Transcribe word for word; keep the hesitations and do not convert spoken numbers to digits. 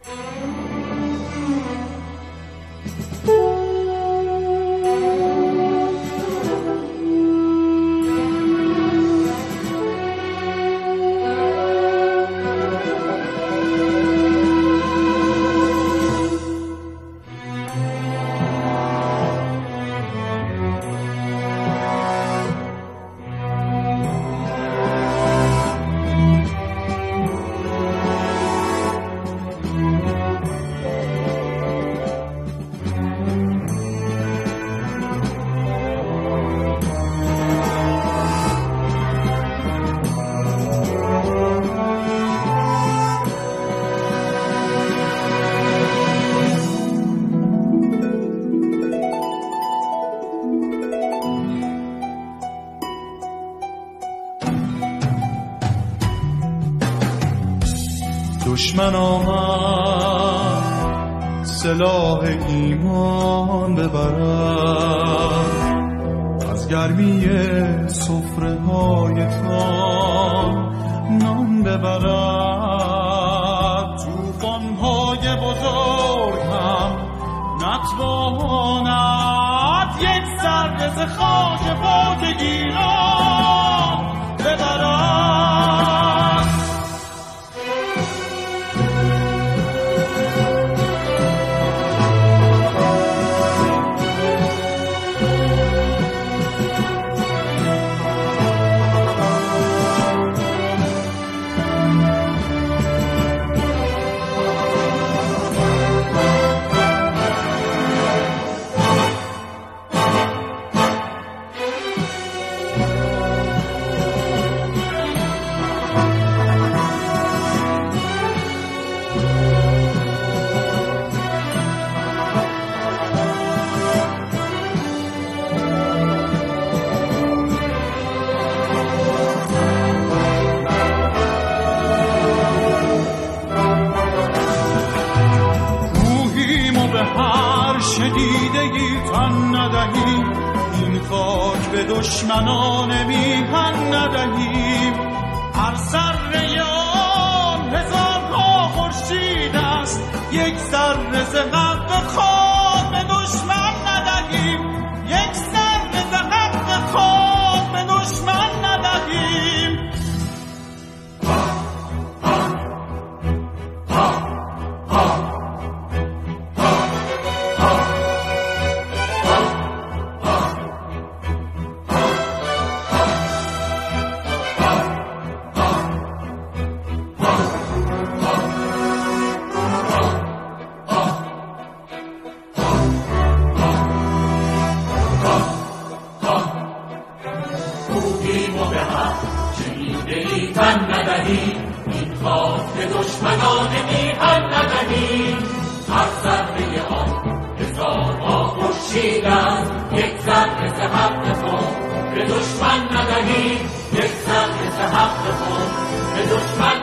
دشمن آمد سلاح ایمان ببرد، از گرمی سفره های تام نان ببرد. توفان های بزرگ هم نتواند یک ذره ز خاک پاک ایران ببرد. شدیدگی تن ندهیم، این خاک به دشمنان میهن ندهیم. هر ذره آن هزارها خورشید است، یک ذره ز حق خاک به دشمن ندهیم، یک ذره ز حق خاک به دشمن ندهیم. به دشمن ندهیم، یک ذره ز حق خود به دشمن